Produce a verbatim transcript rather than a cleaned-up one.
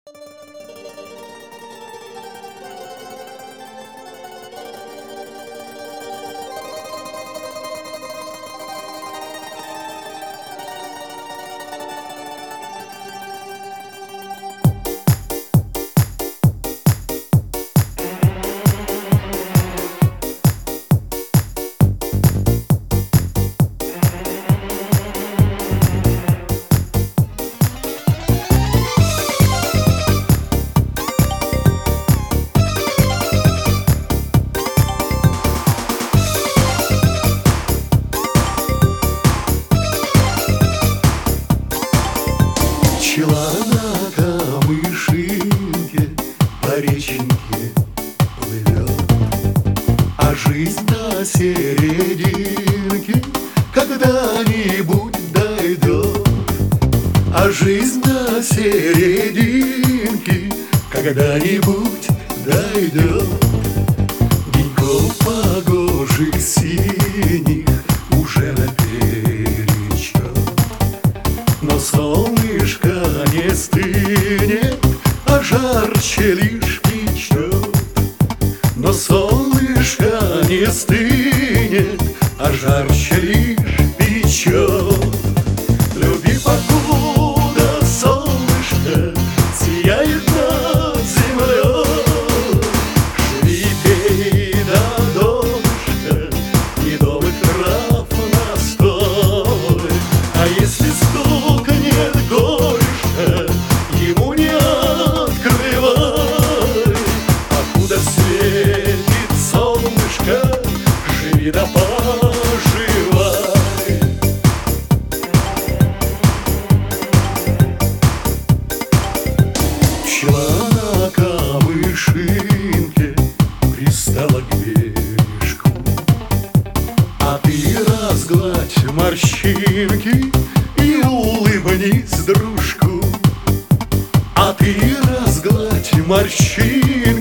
Пчела на камышинке по реченьке плывет, а жизнь на серединке когда-нибудь дойдет, а жизнь на серединке когда-нибудь дойдет. Деньков погожих синих уже наперечет, но солнышко не стынет, а жарче лишь печет. Но солнышко не стынет, а жарче лишь печет. Люби, покуда солнышко сияет над землей, живи, пей до донышка медовых трав настой. А если стукнет горюшка, ему не открывай. Покуда светит солнышко, живи да поживай. Пчела на камышинке пристала к бережку, а ты разгладь морщинки и улыбнись дружку. А ты разгладь морщинки